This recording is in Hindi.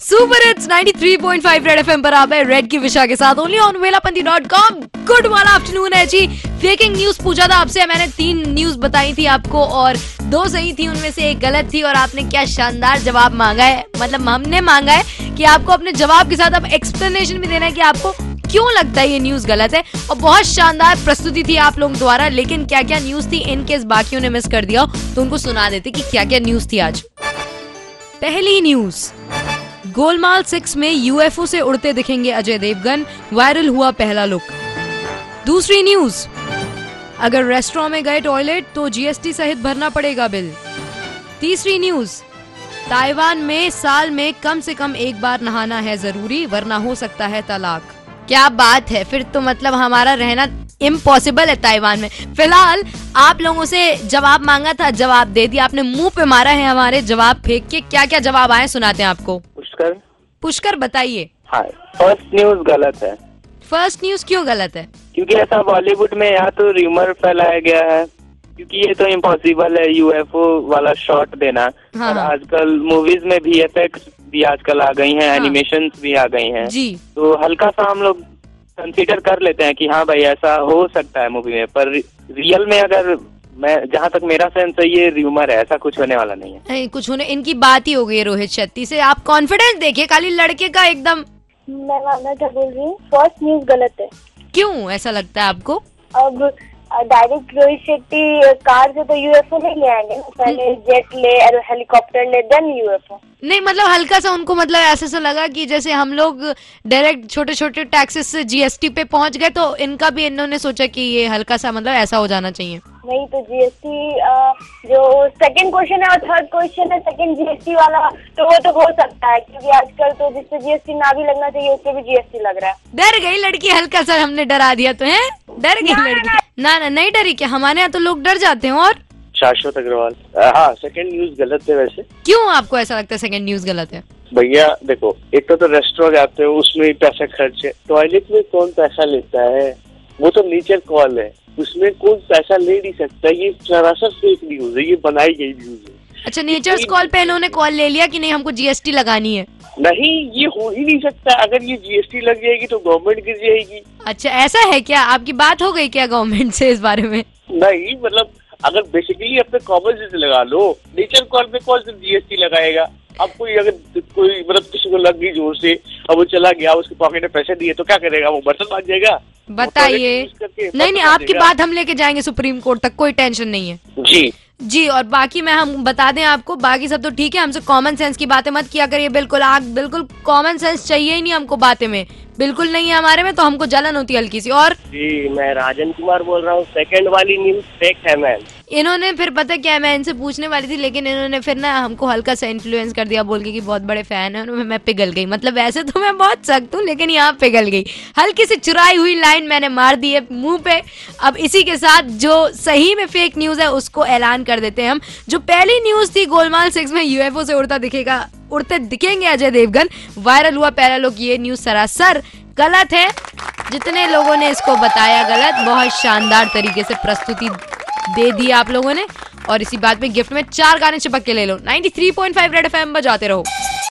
सुपर हिट्स 93.5 रेड एफएम पर आप है रेड की विशा के साथ ओनली ऑन वेलापंथी.com। गुड वाला आफ्टरनून है जी। फेकिंग न्यूज पूछा था आपसे, मैंने 3 न्यूज बताई थी आपको और 2 सही थी, उनमें से एक गलत थी और आपने क्या शानदार जवाब मांगा है। मतलब हमने मांगा है कि आपको अपने जवाब के साथ अब एक्सप्लेनेशन भी देना है कि आपको क्यों लगता है ये न्यूज गलत है। और बहुत शानदार प्रस्तुति थी आप लोगों द्वारा, लेकिन क्या क्या न्यूज थी इनकेस बाकियों ने मिस कर दिया तो उनको सुना देते कि क्या क्या न्यूज थी आज। पहली न्यूज, गोलमाल 6 में यूएफओ से उड़ते दिखेंगे अजय देवगन, वायरल हुआ पहला लुक। दूसरी न्यूज, अगर रेस्टोरेंट में गए टॉयलेट तो जीएसटी सहित भरना पड़ेगा बिल। तीसरी न्यूज, ताइवान में साल में कम से कम एक बार नहाना है जरूरी वरना हो सकता है तलाक। क्या बात है, फिर तो मतलब हमारा रहना इम्पॉसिबल है ताइवान में। फिलहाल आप लोगों से जवाब मांगा था, जवाब दे दिया आपने, मुंह पे मारा है हमारे जवाब फेंक के। क्या क्या जवाब आए सुनाते हैं आपको। पुष्कर बताइए। हाँ, फर्स्ट न्यूज गलत है। फर्स्ट न्यूज क्यों गलत है? क्योंकि ऐसा बॉलीवुड में यहाँ तो र्यूमर फैलाया गया है, क्योंकि ये तो इम्पॉसिबल है यूएफओ वाला शॉट देना। हाँ, और हाँ। आजकल मूवीज में VFX भी आजकल आ गई हैं, हाँ। एनिमेशन भी आ गई हैं जी। तो हल्का सा हम लोग कंसीडर कर लेते हैं कि हाँ भाई ऐसा हो सकता है मूवी में, पर रियल में अगर मैं जहाँ तक मेरा सेंस है ये र्यूमर है, ऐसा कुछ होने वाला नहीं है। नहीं, कुछ होने, इनकी बात ही हो गई है रोहित शेट्टी से। आप कॉन्फिडेंस देखिए खाली लड़के का एकदम। मैं क्या बोल रही हूँ, फर्स्ट न्यूज गलत है। क्यों ऐसा लगता है आपको? अब डायरेक्ट रोहित शेट्टी कार से तो यूएफओ नहीं ले आएंगे ना, पहले जेट ले और हेलीकॉप्टर ले देन यूएफओ। नहीं मतलब हल्का सा उनको मतलब ऐसा सा लगा कि जैसे हम लोग डायरेक्ट छोटे छोटे टैक्सेस से जीएसटी पे पहुंच गए तो इनका भी इन्होंने सोचा कि ये हल्का सा मतलब ऐसा हो जाना चाहिए। नहीं तो जीएसटी जो सेकंड क्वेश्चन है और थर्ड क्वेश्चन है सेकंड जीएसटी वाला, तो वो तो हो सकता है क्योंकि आजकल तो जिससे जीएसटी ना भी लगना चाहिए उससे भी जीएसटी लग रहा है। डर गई लड़की, हल्का सा हमने डरा दिया तो है, डर गई लड़की। ना नहीं डरी क्या? हमारे यहाँ तो लोग डर जाते हैं। और शाश्वत अग्रवाल, हाँ सेकंड न्यूज गलत है। वैसे क्यों आपको ऐसा लगता है सेकंड न्यूज गलत है? भैया देखो, एक तो रेस्टोरेंट जाते हो उसमें ही पैसा खर्च है, टॉयलेट में कौन पैसा लेता है, वो तो नेचर कॉल है, उसमें कोई पैसा ले नहीं सकता। ये सरासर फेक न्यूज है, ये बनाई गई न्यूज है। अच्छा, नेचर्स कॉल पे इन्होंने कॉल ले लिया कि नहीं हमको जीएसटी लगानी है। नहीं, ये हो ही नहीं सकता। अगर ये जीएसटी लग जाएगी तो गवर्नमेंट गिर जाएगी। अच्छा ऐसा है क्या? आपकी बात हो गई क्या गवर्नमेंट से इस बारे में? नहीं मतलब अगर बेसिकली अपने कॉमन सेंस लगा लो, नेचर कॉल पे कौन सिर्फ जीएसटी लगाएगा। अब कोई अगर कोई मतलब किसी को लग गई जोर से, अब वो चला गया, उसके पॉकेट में पैसे दिए तो क्या करेगा, वो बर्तन बांध जाएगा। बताइए। नहीं आपकी बात हम लेके जाएंगे सुप्रीम कोर्ट तक, कोई टेंशन नहीं है जी। और बाकी मैं हम बता दें आपको, बाकी सब तो ठीक है, हमसे कॉमन सेंस की बातें मत किया करिए। बिल्कुल कॉमन सेंस चाहिए ही नहीं हमको, बातें में बिल्कुल नहीं है हमारे में, तो हमको जलन होती है हल्की सी। और जी मैं राजन कुमार बोल रहा हूँ। सेकंड वाली न्यूज फेक है मैम। इन्होंने फिर पता क्या, मैं इनसे पूछने वाली थी लेकिन इन्होंने फिर ना हमको हल्का सा इन्फ्लुएंस कर दिया बोल के कि बहुत बड़े फैन है। मैं पिघल गई। मतलब वैसे तो मैं बहुत सख्त हूँ लेकिन यहाँ पिघल गई। हल्की सी चुराई हुई लाइन मैंने मार दी है मुंह पे। अब इसी के साथ जो सही में फेक न्यूज है उसको ऐलान कर देते हैं हम। जो पहली न्यूज थी गोलमाल 6 में यूएफओ से उड़ते दिखेंगे अजय देवगन, वायरल हुआ पहला लुक, ये न्यूज सरासर गलत है। जितने लोगों ने इसको बताया गलत, बहुत शानदार तरीके से प्रस्तुति दे दी आप लोगों ने। और इसी बात में गिफ्ट में 4 गाने चिपक के ले लो। 93.5 रेड एफएम बजाते रहो।